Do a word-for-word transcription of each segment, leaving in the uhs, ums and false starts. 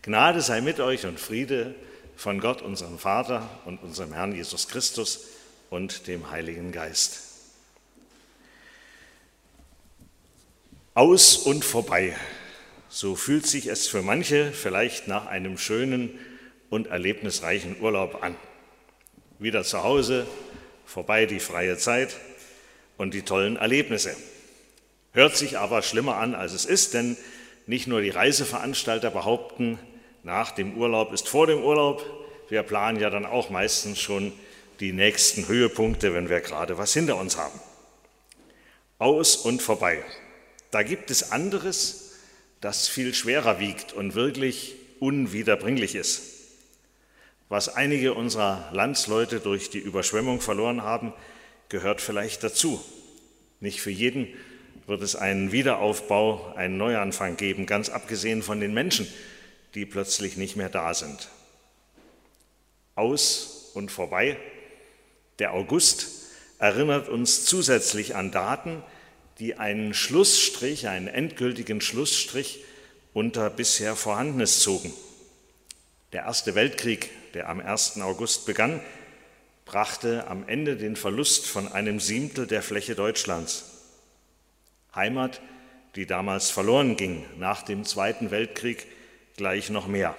Gnade sei mit euch und Friede von Gott, unserem Vater und unserem Herrn Jesus Christus und dem Heiligen Geist. Aus und vorbei, so fühlt sich es für manche vielleicht nach einem schönen und erlebnisreichen Urlaub an. Wieder zu Hause, vorbei die freie Zeit und die tollen Erlebnisse. Hört sich aber schlimmer an, als es ist, denn nicht nur die Reiseveranstalter behaupten, nach dem Urlaub ist vor dem Urlaub. Wir planen ja dann auch meistens schon die nächsten Höhepunkte, wenn wir gerade was hinter uns haben. Aus und vorbei. Da gibt es anderes, das viel schwerer wiegt und wirklich unwiederbringlich ist. Was einige unserer Landsleute durch die Überschwemmung verloren haben, gehört vielleicht dazu. Nicht für jeden wird es einen Wiederaufbau, einen Neuanfang geben, ganz abgesehen von den Menschen, die plötzlich nicht mehr da sind. Aus und vorbei. Der August erinnert uns zusätzlich an Daten, die einen Schlussstrich, einen endgültigen Schlussstrich unter bisher Vorhandenes zogen. Der Erste Weltkrieg, der am ersten August begann, brachte am Ende den Verlust von einem Siebtel der Fläche Deutschlands. Heimat, die damals verloren ging, nach dem Zweiten Weltkrieg gleich noch mehr.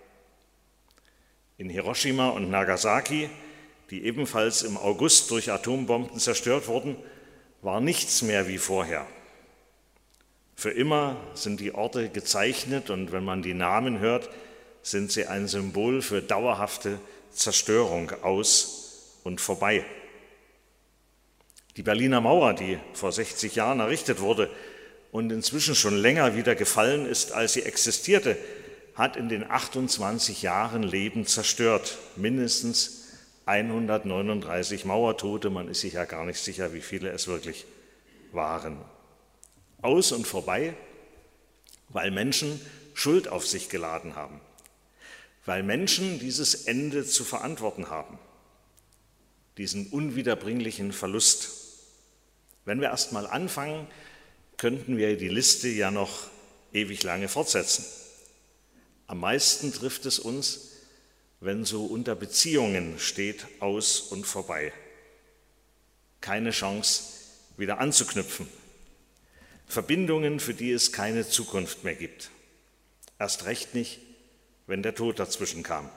In Hiroshima und Nagasaki, die ebenfalls im August durch Atombomben zerstört wurden, war nichts mehr wie vorher. Für immer sind die Orte gezeichnet und wenn man die Namen hört, sind sie ein Symbol für dauerhafte Zerstörung aus und vorbei. Die Berliner Mauer, die vor sechzig Jahren errichtet wurde und inzwischen schon länger wieder gefallen ist, als sie existierte, hat in den achtundzwanzig Jahren Leben zerstört. Mindestens hundertneununddreißig Mauertote, man ist sich ja gar nicht sicher, wie viele es wirklich waren. Aus und vorbei, weil Menschen Schuld auf sich geladen haben, weil Menschen dieses Ende zu verantworten haben, diesen unwiederbringlichen Verlust. Wenn wir erst mal anfangen, könnten wir die Liste ja noch ewig lange fortsetzen. Am meisten trifft es uns, wenn so unter Beziehungen steht, aus und vorbei. Keine Chance, wieder anzuknüpfen. Verbindungen, für die es keine Zukunft mehr gibt. Erst recht nicht, wenn der Tod dazwischen kam.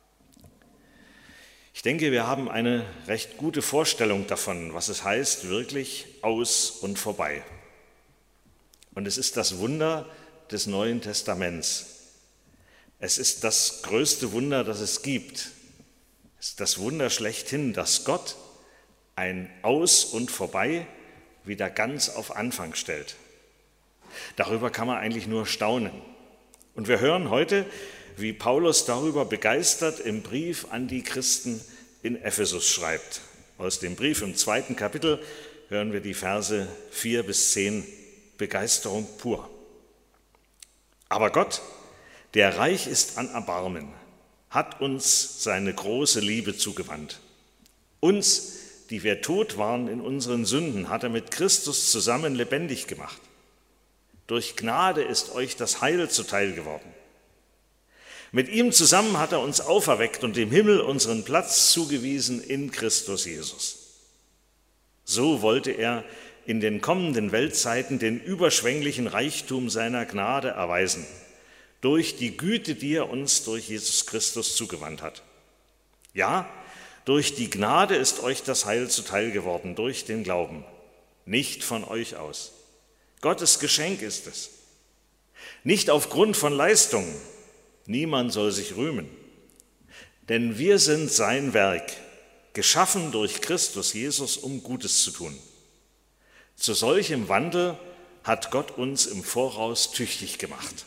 Ich denke, wir haben eine recht gute Vorstellung davon, was es heißt, wirklich aus und vorbei. Und es ist das Wunder des Neuen Testaments. Es ist das größte Wunder, das es gibt. Es ist das Wunder schlechthin, dass Gott ein Aus und Vorbei wieder ganz auf Anfang stellt. Darüber kann man eigentlich nur staunen. Und wir hören heute, wie Paulus darüber begeistert im Brief an die Christen in Ephesus schreibt. Aus dem Brief im zweiten Kapitel hören wir die Verse vier bis zehn, Begeisterung pur. Aber Gott, der reich ist an Erbarmen, hat uns seine große Liebe zugewandt. Uns, die wir tot waren in unseren Sünden, hat er mit Christus zusammen lebendig gemacht. Durch Gnade ist euch das Heil zuteil geworden. Mit ihm zusammen hat er uns auferweckt und dem Himmel unseren Platz zugewiesen in Christus Jesus. So wollte er in den kommenden Weltzeiten den überschwänglichen Reichtum seiner Gnade erweisen, durch die Güte, die er uns durch Jesus Christus zugewandt hat. Ja, durch die Gnade ist euch das Heil zuteil geworden, durch den Glauben, nicht von euch aus. Gottes Geschenk ist es. Nicht aufgrund von Leistungen, niemand soll sich rühmen. Denn wir sind sein Werk, geschaffen durch Christus Jesus, um Gutes zu tun. Zu solchem Wandel hat Gott uns im Voraus tüchtig gemacht.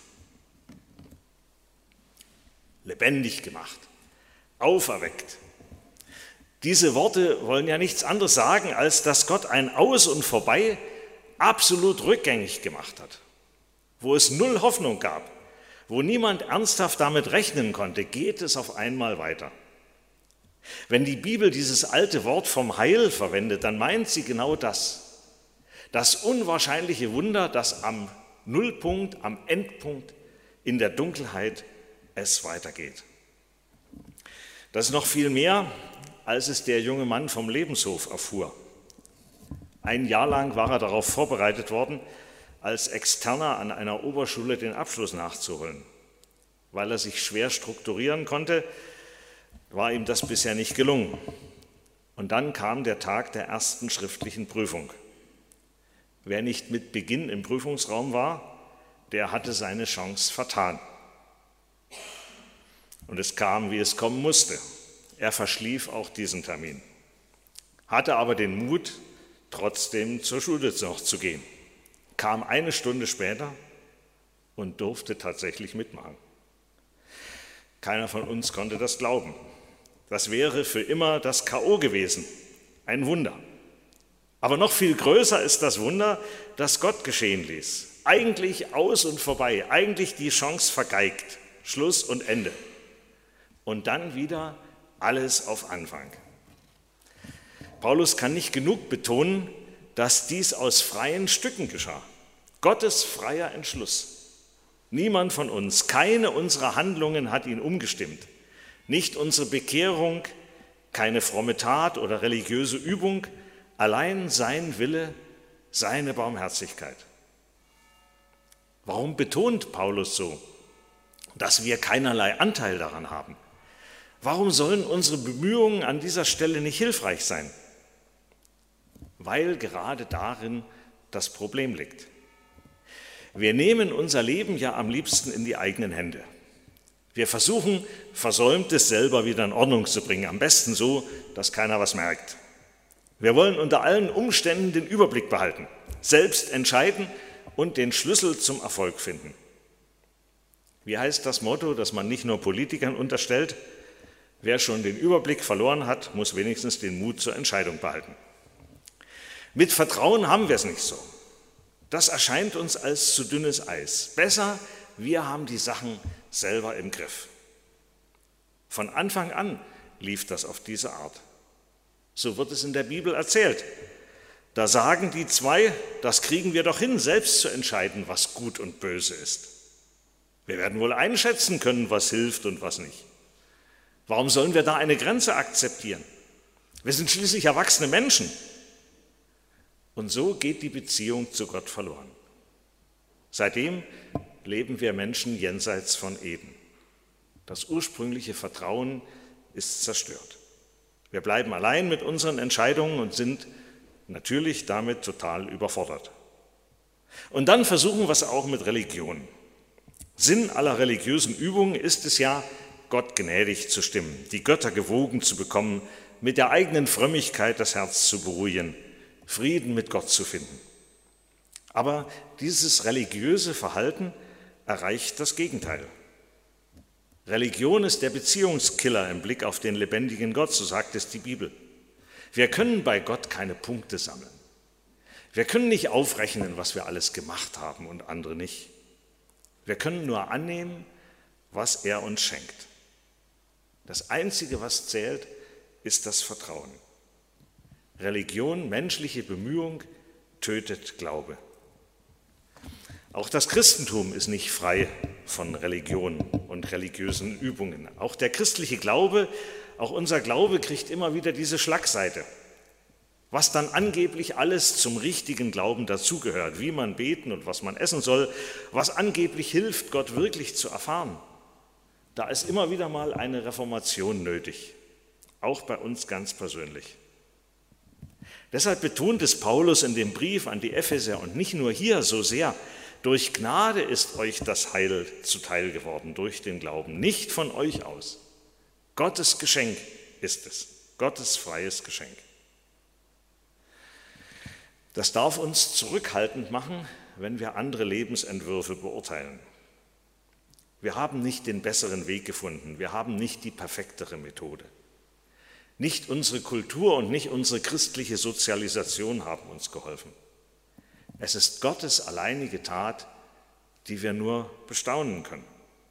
Lebendig gemacht, auferweckt. Diese Worte wollen ja nichts anderes sagen, als dass Gott ein Aus und Vorbei absolut rückgängig gemacht hat. Wo es null Hoffnung gab, wo niemand ernsthaft damit rechnen konnte, geht es auf einmal weiter. Wenn die Bibel dieses alte Wort vom Heil verwendet, dann meint sie genau das. Das unwahrscheinliche Wunder, das am Nullpunkt, am Endpunkt in der Dunkelheit es weitergeht. Das ist noch viel mehr, als es der junge Mann vom Lebenshof erfuhr. Ein Jahr lang war er darauf vorbereitet worden, als Externer an einer Oberschule den Abschluss nachzuholen. Weil er sich schwer strukturieren konnte, war ihm das bisher nicht gelungen. Und dann kam der Tag der ersten schriftlichen Prüfung. Wer nicht mit Beginn im Prüfungsraum war, der hatte seine Chance vertan. Und es kam, wie es kommen musste. Er verschlief auch diesen Termin, hatte aber den Mut, trotzdem zur Schule noch zu gehen, kam eine Stunde später und durfte tatsächlich mitmachen. Keiner von uns konnte das glauben. Das wäre für immer das K O gewesen, ein Wunder. Aber noch viel größer ist das Wunder, das Gott geschehen ließ. Eigentlich aus und vorbei, eigentlich die Chance vergeigt, Schluss und Ende. Und dann wieder alles auf Anfang. Paulus kann nicht genug betonen, dass dies aus freien Stücken geschah. Gottes freier Entschluss. Niemand von uns, keine unserer Handlungen hat ihn umgestimmt. Nicht unsere Bekehrung, keine fromme Tat oder religiöse Übung, allein sein Wille, seine Barmherzigkeit. Warum betont Paulus so, dass wir keinerlei Anteil daran haben? Warum sollen unsere Bemühungen an dieser Stelle nicht hilfreich sein? Weil gerade darin das Problem liegt. Wir nehmen unser Leben ja am liebsten in die eigenen Hände. Wir versuchen, Versäumtes selber wieder in Ordnung zu bringen, am besten so, dass keiner was merkt. Wir wollen unter allen Umständen den Überblick behalten, selbst entscheiden und den Schlüssel zum Erfolg finden. Wie heißt das Motto, das man nicht nur Politikern unterstellt? Wer schon den Überblick verloren hat, muss wenigstens den Mut zur Entscheidung behalten. Mit Vertrauen haben wir es nicht so. Das erscheint uns als zu dünnes Eis. Besser, wir haben die Sachen selber im Griff. Von Anfang an lief das auf diese Art. So wird es in der Bibel erzählt. Da sagen die zwei, das kriegen wir doch hin, selbst zu entscheiden, was gut und böse ist. Wir werden wohl einschätzen können, was hilft und was nicht. Warum sollen wir da eine Grenze akzeptieren? Wir sind schließlich erwachsene Menschen. Und so geht die Beziehung zu Gott verloren. Seitdem leben wir Menschen jenseits von Eden. Das ursprüngliche Vertrauen ist zerstört. Wir bleiben allein mit unseren Entscheidungen und sind natürlich damit total überfordert. Und dann versuchen wir es auch mit Religion. Sinn aller religiösen Übungen ist es ja, Gott gnädig zu stimmen, die Götter gewogen zu bekommen, mit der eigenen Frömmigkeit das Herz zu beruhigen, Frieden mit Gott zu finden. Aber dieses religiöse Verhalten erreicht das Gegenteil. Religion ist der Beziehungskiller im Blick auf den lebendigen Gott, so sagt es die Bibel. Wir können bei Gott keine Punkte sammeln. Wir können nicht aufrechnen, was wir alles gemacht haben und andere nicht. Wir können nur annehmen, was er uns schenkt. Das Einzige, was zählt, ist das Vertrauen. Religion, menschliche Bemühung, tötet Glaube. Auch das Christentum ist nicht frei von Religion und religiösen Übungen. Auch der christliche Glaube, auch unser Glaube kriegt immer wieder diese Schlagseite. Was dann angeblich alles zum richtigen Glauben dazugehört, wie man beten und was man essen soll, was angeblich hilft, Gott wirklich zu erfahren. Da ist immer wieder mal eine Reformation nötig, auch bei uns ganz persönlich. Deshalb betont es Paulus in dem Brief an die Epheser und nicht nur hier so sehr, durch Gnade ist euch das Heil zuteil geworden, durch den Glauben, nicht von euch aus. Gottes Geschenk ist es, Gottes freies Geschenk. Das darf uns zurückhaltend machen, wenn wir andere Lebensentwürfe beurteilen. Wir haben nicht den besseren Weg gefunden, wir haben nicht die perfektere Methode. Nicht unsere Kultur und nicht unsere christliche Sozialisation haben uns geholfen. Es ist Gottes alleinige Tat, die wir nur bestaunen können.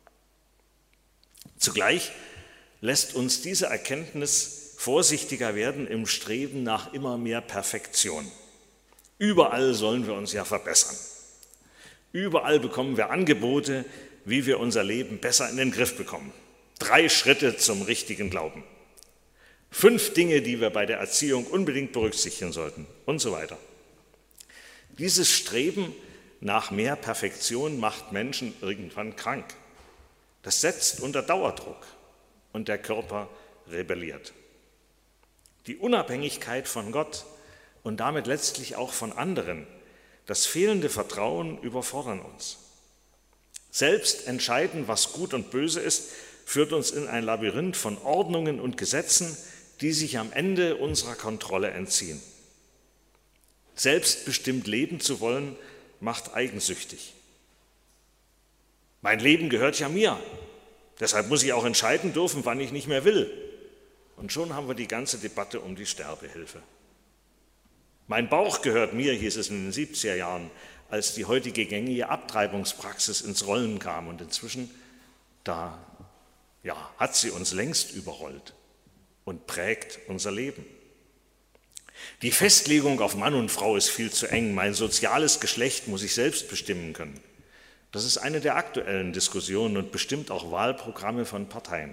Zugleich lässt uns diese Erkenntnis vorsichtiger werden im Streben nach immer mehr Perfektion. Überall sollen wir uns ja verbessern. Überall bekommen wir Angebote, wie wir unser Leben besser in den Griff bekommen. Drei Schritte zum richtigen Glauben. Fünf Dinge, die wir bei der Erziehung unbedingt berücksichtigen sollten und so weiter. Dieses Streben nach mehr Perfektion macht Menschen irgendwann krank. Das setzt unter Dauerdruck und der Körper rebelliert. Die Unabhängigkeit von Gott und damit letztlich auch von anderen, das fehlende Vertrauen überfordern uns. Selbst entscheiden, was gut und böse ist, führt uns in ein Labyrinth von Ordnungen und Gesetzen, die sich am Ende unserer Kontrolle entziehen. Selbstbestimmt leben zu wollen, macht eigensüchtig. Mein Leben gehört ja mir, deshalb muss ich auch entscheiden dürfen, wann ich nicht mehr will. Und schon haben wir die ganze Debatte um die Sterbehilfe. Mein Bauch gehört mir, hieß es in den siebziger Jahren, als die heutige gängige Abtreibungspraxis ins Rollen kam. Und inzwischen, da ja, hat sie uns längst überrollt und prägt unser Leben. Die Festlegung auf Mann und Frau ist viel zu eng. Mein soziales Geschlecht muss ich selbst bestimmen können. Das ist eine der aktuellen Diskussionen und bestimmt auch Wahlprogramme von Parteien.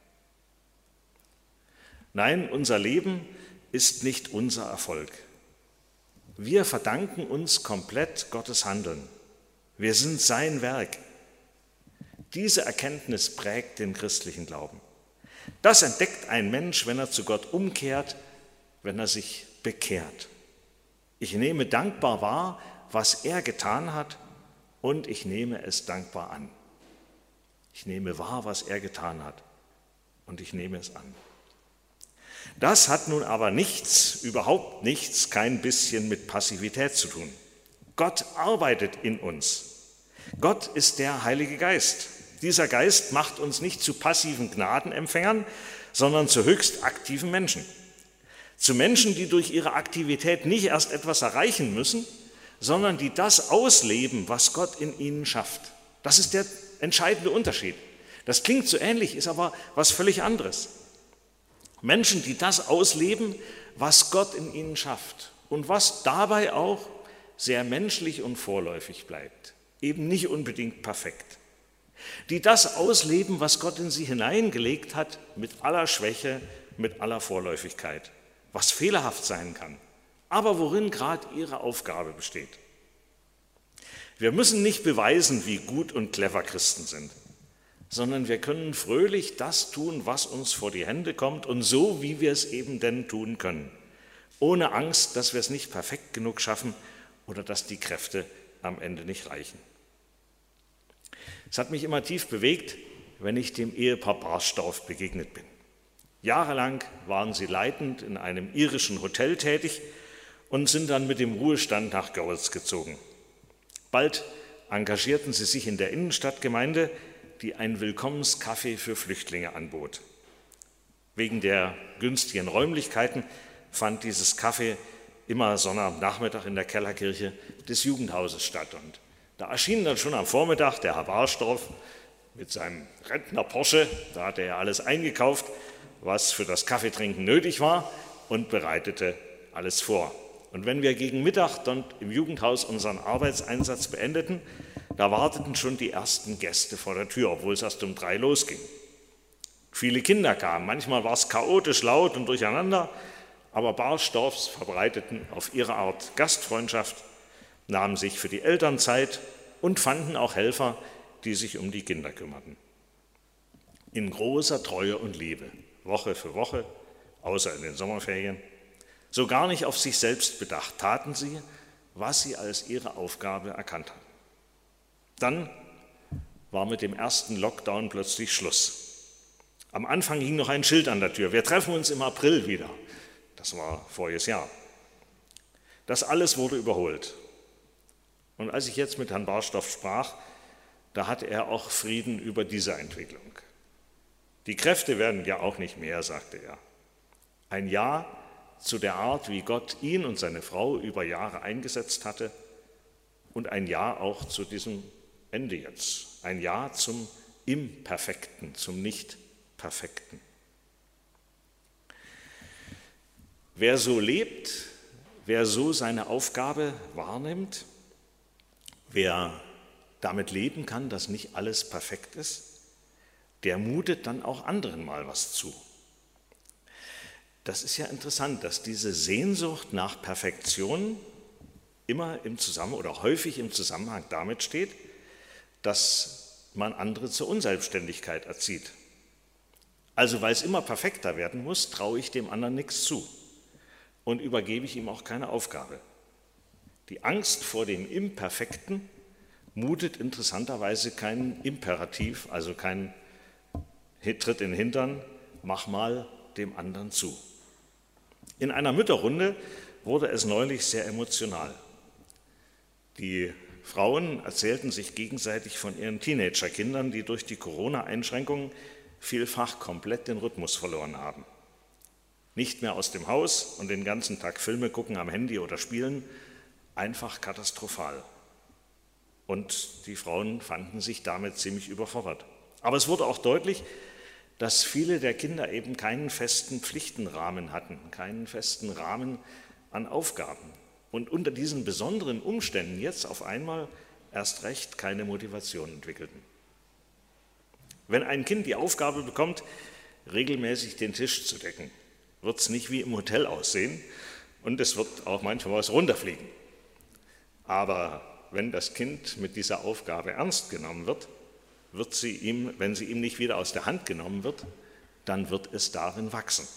Nein, unser Leben ist nicht unser Erfolg. Wir verdanken uns komplett Gottes Handeln. Wir sind sein Werk. Diese Erkenntnis prägt den christlichen Glauben. Das entdeckt ein Mensch, wenn er zu Gott umkehrt, wenn er sich bekehrt. Ich nehme dankbar wahr, was er getan hat, und ich nehme es dankbar an. Ich nehme wahr, was er getan hat, und ich nehme es an. Das hat nun aber nichts, überhaupt nichts, kein bisschen mit Passivität zu tun. Gott arbeitet in uns. Gott ist der Heilige Geist. Dieser Geist macht uns nicht zu passiven Gnadenempfängern, sondern zu höchst aktiven Menschen. Zu Menschen, die durch ihre Aktivität nicht erst etwas erreichen müssen, sondern die das ausleben, was Gott in ihnen schafft. Das ist der entscheidende Unterschied. Das klingt so ähnlich, ist aber was völlig anderes. Menschen, die das ausleben, was Gott in ihnen schafft und was dabei auch sehr menschlich und vorläufig bleibt, eben nicht unbedingt perfekt. Die das ausleben, was Gott in sie hineingelegt hat, mit aller Schwäche, mit aller Vorläufigkeit, was fehlerhaft sein kann, aber worin gerade ihre Aufgabe besteht. Wir müssen nicht beweisen, wie gut und clever Christen sind, sondern wir können fröhlich das tun, was uns vor die Hände kommt und so, wie wir es eben denn tun können, ohne Angst, dass wir es nicht perfekt genug schaffen oder dass die Kräfte am Ende nicht reichen. Es hat mich immer tief bewegt, wenn ich dem Ehepaar Barstorff begegnet bin. Jahrelang waren sie leitend in einem irischen Hotel tätig und sind dann mit dem Ruhestand nach Görlitz gezogen. Bald engagierten sie sich in der Innenstadtgemeinde, die ein Willkommenskaffee für Flüchtlinge anbot. Wegen der günstigen Räumlichkeiten fand dieses Kaffee immer Sonnabendnachmittag in der Kellerkirche des Jugendhauses statt. Und da erschien dann schon am Vormittag der Herr Barstorff mit seinem Rentner Porsche, da hatte er alles eingekauft, was für das Kaffeetrinken nötig war, und bereitete alles vor. Und wenn wir gegen Mittag dann im Jugendhaus unseren Arbeitseinsatz beendeten, da warteten schon die ersten Gäste vor der Tür, obwohl es erst um drei losging. Viele Kinder kamen, manchmal war es chaotisch laut und durcheinander, aber Barstorffs verbreiteten auf ihre Art Gastfreundschaft, nahmen sich für die Eltern Zeit und fanden auch Helfer, die sich um die Kinder kümmerten. In großer Treue und Liebe, Woche für Woche, außer in den Sommerferien, so gar nicht auf sich selbst bedacht, taten sie, was sie als ihre Aufgabe erkannt hatten. Dann war mit dem ersten Lockdown plötzlich Schluss. Am Anfang hing noch ein Schild an der Tür: Wir treffen uns im April wieder. Das war voriges Jahr. Das alles wurde überholt. Und als ich jetzt mit Herrn Barstorff sprach, da hatte er auch Frieden über diese Entwicklung. Die Kräfte werden ja auch nicht mehr, sagte er. Ein Ja zu der Art, wie Gott ihn und seine Frau über Jahre eingesetzt hatte, und ein Ja auch zu diesem Ende jetzt. Ein Ja zum Imperfekten, zum Nicht-Perfekten. Wer so lebt, wer so seine Aufgabe wahrnimmt, wer damit leben kann, dass nicht alles perfekt ist, der mutet dann auch anderen mal was zu. Das ist ja interessant, dass diese Sehnsucht nach Perfektion immer im Zusammenhang oder häufig im Zusammenhang damit steht, dass man andere zur Unselbstständigkeit erzieht. Also weil es immer perfekter werden muss, traue ich dem anderen nichts zu und übergebe ich ihm auch keine Aufgabe. Die Angst vor dem Imperfekten mutet interessanterweise kein Imperativ, also kein Tritt in den Hintern, mach mal dem anderen zu. In einer Mütterrunde wurde es neulich sehr emotional. Die Frauen erzählten sich gegenseitig von ihren Teenagerkindern, die durch die Corona-Einschränkungen vielfach komplett den Rhythmus verloren haben. Nicht mehr aus dem Haus und den ganzen Tag Filme gucken am Handy oder spielen, einfach katastrophal. Und die Frauen fanden sich damit ziemlich überfordert. Aber es wurde auch deutlich, dass viele der Kinder eben keinen festen Pflichtenrahmen hatten, keinen festen Rahmen an Aufgaben und unter diesen besonderen Umständen jetzt auf einmal erst recht keine Motivation entwickelten. Wenn ein Kind die Aufgabe bekommt, regelmäßig den Tisch zu decken, wird es nicht wie im Hotel aussehen und es wird auch manchmal was runterfliegen. Aber wenn das Kind mit dieser Aufgabe ernst genommen wird, wird sie ihm, wenn sie ihm nicht wieder aus der Hand genommen wird, dann wird es darin wachsen.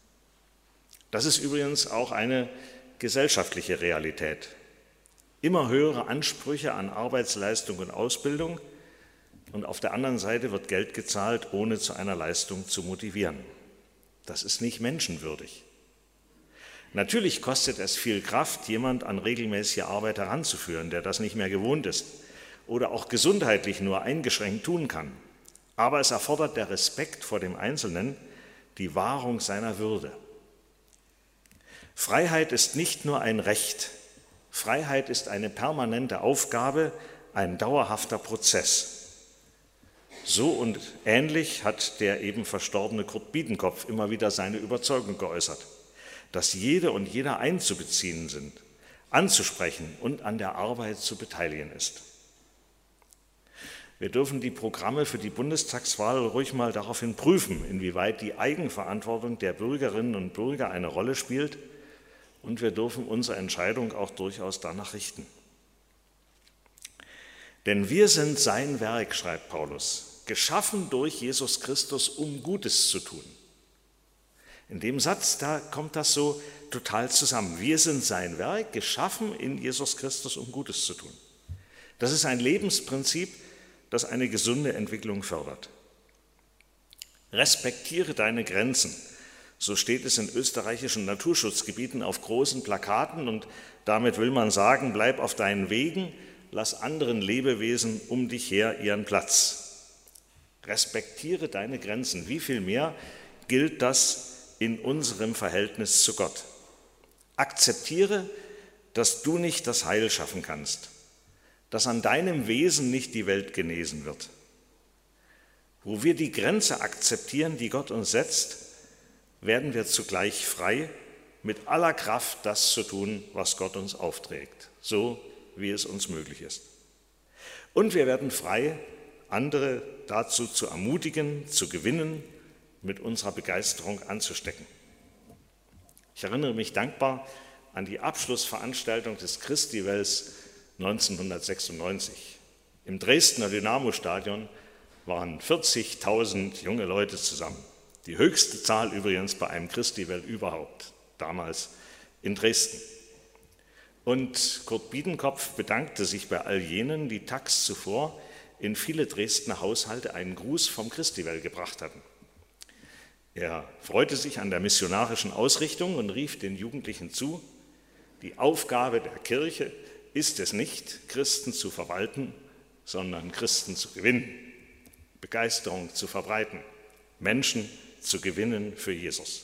Das ist übrigens auch eine gesellschaftliche Realität. Immer höhere Ansprüche an Arbeitsleistung und Ausbildung und auf der anderen Seite wird Geld gezahlt, ohne zu einer Leistung zu motivieren. Das ist nicht menschenwürdig. Natürlich kostet es viel Kraft, jemand an regelmäßige Arbeit heranzuführen, der das nicht mehr gewohnt ist oder auch gesundheitlich nur eingeschränkt tun kann. Aber es erfordert der Respekt vor dem Einzelnen, die Wahrung seiner Würde. Freiheit ist nicht nur ein Recht. Freiheit ist eine permanente Aufgabe, ein dauerhafter Prozess. So und ähnlich hat der eben verstorbene Kurt Biedenkopf immer wieder seine Überzeugung geäußert, dass jede und jeder einzubeziehen sind, anzusprechen und an der Arbeit zu beteiligen ist. Wir dürfen die Programme für die Bundestagswahl ruhig mal daraufhin prüfen, inwieweit die Eigenverantwortung der Bürgerinnen und Bürger eine Rolle spielt, und wir dürfen unsere Entscheidung auch durchaus danach richten. Denn wir sind sein Werk, schreibt Paulus, geschaffen durch Jesus Christus, um Gutes zu tun. In dem Satz, da kommt das so total zusammen. Wir sind sein Werk, geschaffen in Jesus Christus, um Gutes zu tun. Das ist ein Lebensprinzip, das eine gesunde Entwicklung fördert. Respektiere deine Grenzen, so steht es in österreichischen Naturschutzgebieten auf großen Plakaten, und damit will man sagen, bleib auf deinen Wegen, lass anderen Lebewesen um dich her ihren Platz. Respektiere deine Grenzen. Wie viel mehr gilt das in unserem Verhältnis zu Gott? Akzeptiere, dass du nicht das Heil schaffen kannst, dass an deinem Wesen nicht die Welt genesen wird. Wo wir die Grenze akzeptieren, die Gott uns setzt, werden wir zugleich frei, mit aller Kraft das zu tun, was Gott uns aufträgt, so wie es uns möglich ist. Und wir werden frei, andere dazu zu ermutigen, zu gewinnen, mit unserer Begeisterung anzustecken. Ich erinnere mich dankbar an die Abschlussveranstaltung des Christivals neunzehnhundertsechsundneunzig. Im Dresdner Dynamo-Stadion waren vierzigtausend junge Leute zusammen. Die höchste Zahl übrigens bei einem Christival überhaupt, damals in Dresden. Und Kurt Biedenkopf bedankte sich bei all jenen, die tags zuvor in viele Dresdner Haushalte einen Gruß vom Christival gebracht hatten. Er freute sich an der missionarischen Ausrichtung und rief den Jugendlichen zu: Die Aufgabe der Kirche ist es nicht, Christen zu verwalten, sondern Christen zu gewinnen, Begeisterung zu verbreiten, Menschen zu gewinnen für Jesus.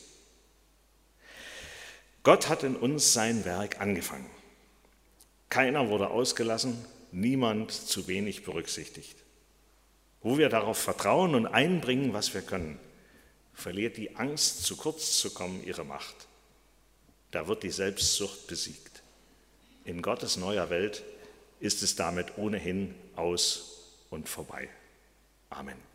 Gott hat in uns sein Werk angefangen. Keiner wurde ausgelassen, niemand zu wenig berücksichtigt. Wo wir darauf vertrauen und einbringen, was wir können, verliert die Angst, zu kurz zu kommen, ihre Macht. Da wird die Selbstsucht besiegt. In Gottes neuer Welt ist es damit ohnehin aus und vorbei. Amen.